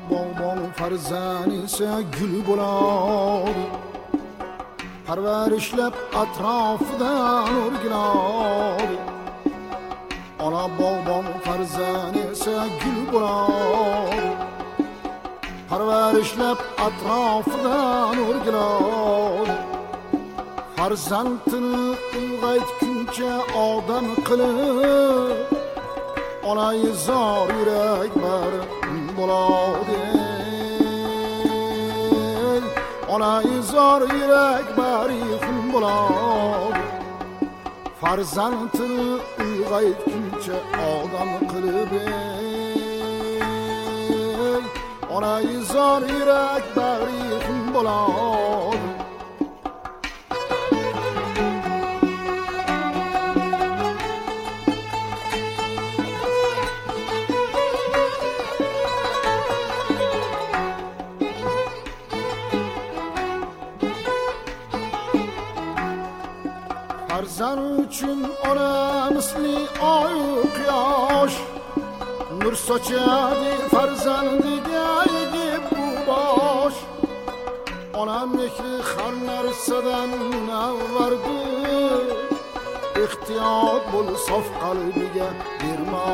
bog'bon farzand esa gul bo'ladi, parvarishlab atrofidan o'rgiladi. Ona bog'bon farzand esa gul bo'ladi, parvarishlab atrofidan o'rgiladi. Farzandini ulg'aytguncha odam qilib, onai zor yurak bari bo'ladi. Onai zor yurak bari bo'ladi. Farzandini ulg'aytguncha odam qilib, onai zor yurak bari bo'ladi. Farzand uchun ona misli oy quyosh, nur sochadi farzandiga yigib bu bosh. Ona mehri har narsadan avvaldir, ehtiyot bo'l sof qalbiga berma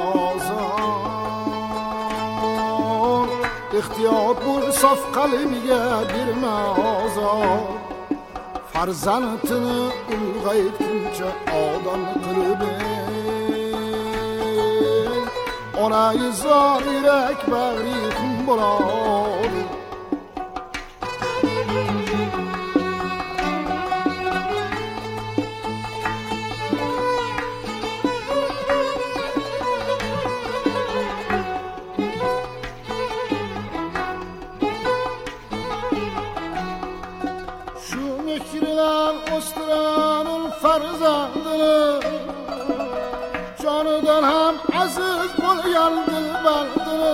ozor. Ehtiyot bo'l sof qalbiga berma ozor. Farzandini ulg'aytguncha odam qilib, onai zor yurak bag'ri xun bo'ladi. Mehrilan o'stiran farzandini, jonidan ham aziz bo'lgan dilbandini.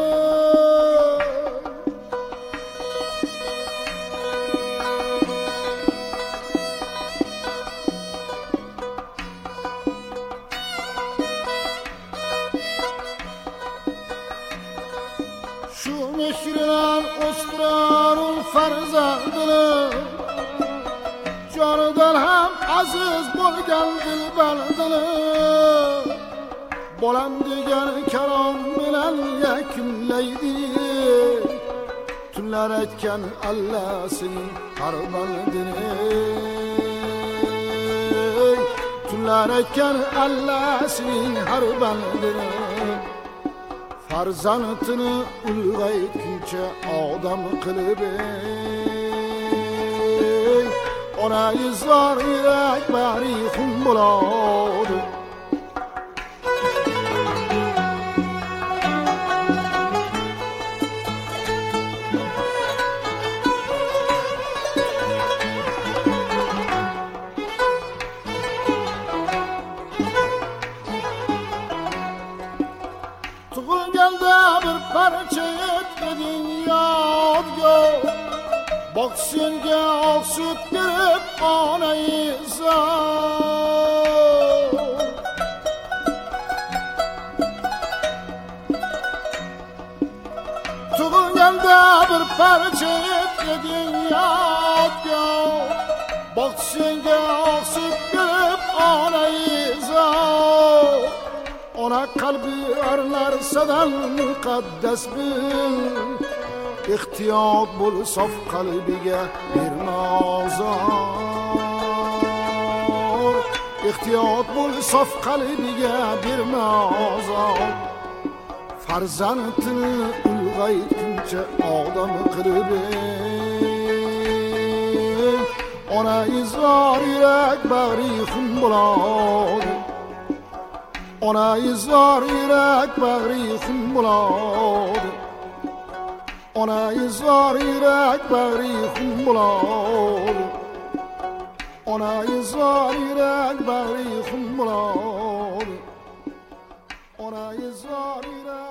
Shu mehrilan o'stiran farzandini, jonidan ham aziz bo'lgan dilbandini. Bolam degan kalom bilan yakunlaydi, tunlar aytgan Allasining har bandini. Tunlar aytgan Allasining har bandini. Farzandini ulg'aytguncha odam qilib, onai zor yurak bari xun bo'ladi. Tug'ilganda bir parcha etding yodga, bak senga oq sut berib onai zor. Tug'ilganda bir parcha etding yodga, bak senga oq sut berib onai zor. Ona qalbi har narsadan muqaddas bil, ehtiyot bo'l sof qalbiga berma ozor. Ehtiyot bo'l sof qalbiga berma ozor. Farzandini ulg'aytguncha odam qilib, onai zor yurak bag'ri xun bo'ladi. Onai zor yurak bag'ri xun bo'ladi. Onai zor yurak bag'ri xun bo'ladi. Onai zor yurak bag'ri xun bo'ladi. Onai zor yurak